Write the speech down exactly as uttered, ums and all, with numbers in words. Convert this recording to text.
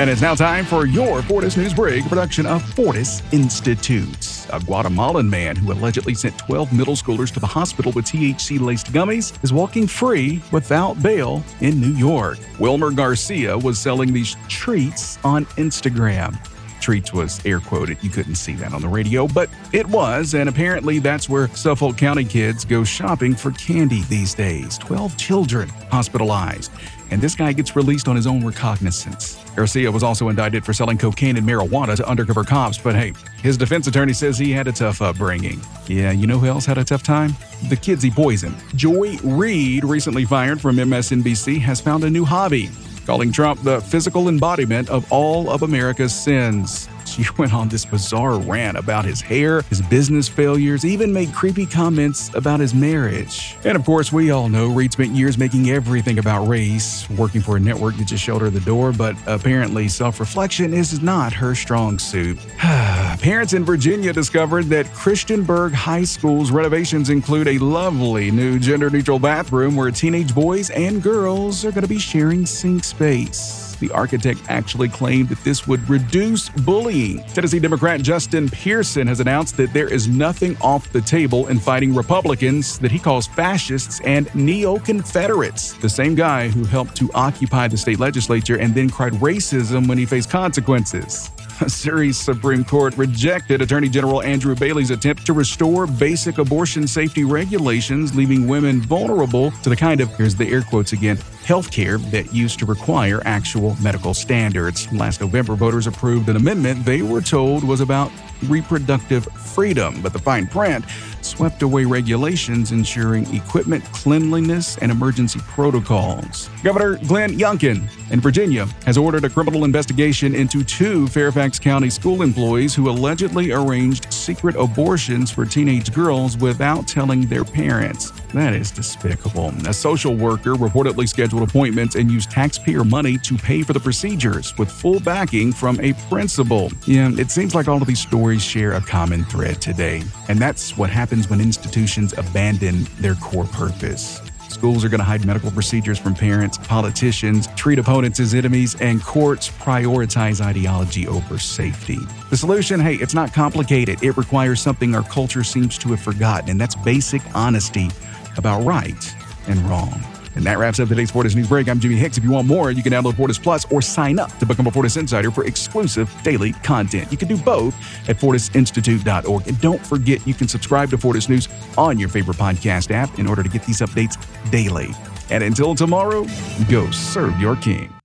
And it's now time for your Fortis News Break, a production of Fortis Institute. A Guatemalan man who allegedly sent twelve middle schoolers to the hospital with T H C-laced gummies is walking free without bail in New York. Wilmer Garcia was selling these treats on Instagram. Treats was air quoted. You couldn't see that on the radio, but it was, and apparently that's where Suffolk County kids go shopping for candy these days. twelve children hospitalized, and this guy gets released on his own recognizance. Garcia was also indicted for selling cocaine and marijuana to undercover cops, but hey, his defense attorney says he had a tough upbringing. Yeah, you know who else had a tough time? The kids he poisoned. Joy Reid, recently fired from M S N B C, has found a new hobby, calling Trump the physical embodiment of all of America's sins. She went on this bizarre rant about his hair, his business failures, even made creepy comments about his marriage. And of course, we all know Reid spent years making everything about race, working for a network that just showed her the door, but apparently self-reflection is not her strong suit. Parents in Virginia discovered that Christiansburg High School's renovations include a lovely new gender-neutral bathroom where teenage boys and girls are going to be sharing sink space. The architect actually claimed that this would reduce bullying. Tennessee Democrat Justin Pearson has announced that there is nothing off the table in fighting Republicans that he calls fascists and neo-Confederates, the same guy who helped to occupy the state legislature and then cried racism when he faced consequences. Missouri's Supreme Court rejected Attorney General Andrew Bailey's attempt to restore basic abortion safety regulations, leaving women vulnerable to the kind of, here's the air quotes again, healthcare that used to require actual medical standards. Last November, voters approved an amendment they were told was about reproductive freedom, but the fine print swept away regulations ensuring equipment cleanliness and emergency protocols. Governor Glenn Youngkin in Virginia has ordered a criminal investigation into two Fairfax County school employees who allegedly arranged secret abortions for teenage girls without telling their parents. That is despicable. A social worker reportedly scheduled appointments and used taxpayer money to pay for the procedures, with full backing from a principal. Yeah, it seems like all of these stories share a common thread today, and that's what happens when institutions abandon their core purpose. Schools are going to hide medical procedures from parents, politicians treat opponents as enemies, and courts prioritize ideology over safety. The solution, hey, it's not complicated. It requires something our culture seems to have forgotten, and that's basic honesty about right and wrong. And that wraps up today's Fortis News Break. I'm Jimmy Hicks. If you want more, you can download Fortis Plus or sign up to become a Fortis Insider for exclusive daily content. You can do both at fortis institute dot org. And don't forget, you can subscribe to Fortis News on your favorite podcast app in order to get these updates daily. And until tomorrow, go serve your king.